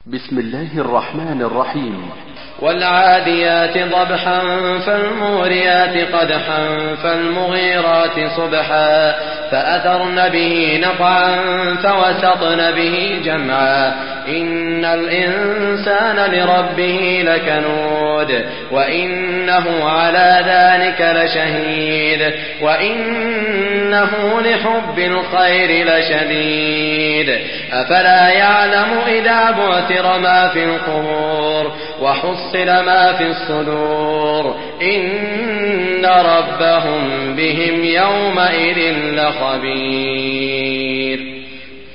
بسم الله الرحمن الرحيم. والعاديات ضبحا فالموريات قدحا فالمغيرات صبحا فأثرن به نقعا فوسطن به جمعا إن الإنسان لربه لكنود وإنه على ذلك لشهيد وإنه لحب الخير لشديد أفلا يعلم إذا بعثر ما في القبور وحصل ما في الصدور إن ربهم بهم يومئذ لخبير.